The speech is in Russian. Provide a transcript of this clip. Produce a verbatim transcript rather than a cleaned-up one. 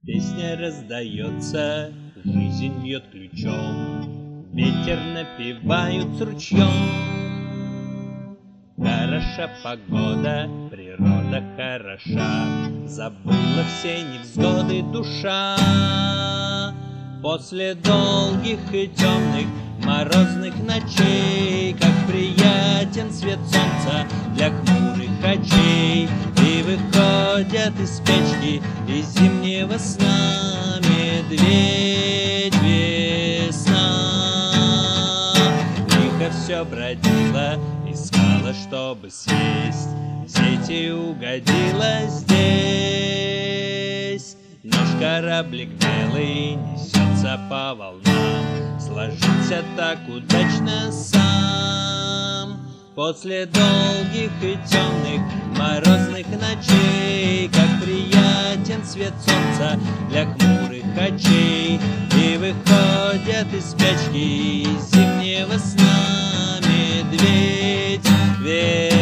Песня раздается, жизнь бьет ключом, ветер напевают с ручьем. Хороша погода, природа хороша, забыла все невзгоды душа. После долгих и темных морозных ночей, как приятен свет солнца для хмурых очей. И выходят из печки из зимнего сна медведь весна. Лихо все бродила, искала, чтобы съесть, в сети угодила здесь. Наш кораблик белый несется по волнам, сложился так удачно сам. После долгих и темных морозных ночей, как приятен свет солнца для хмурых очей. И выходят из спячки из зимнего сна медведь весна.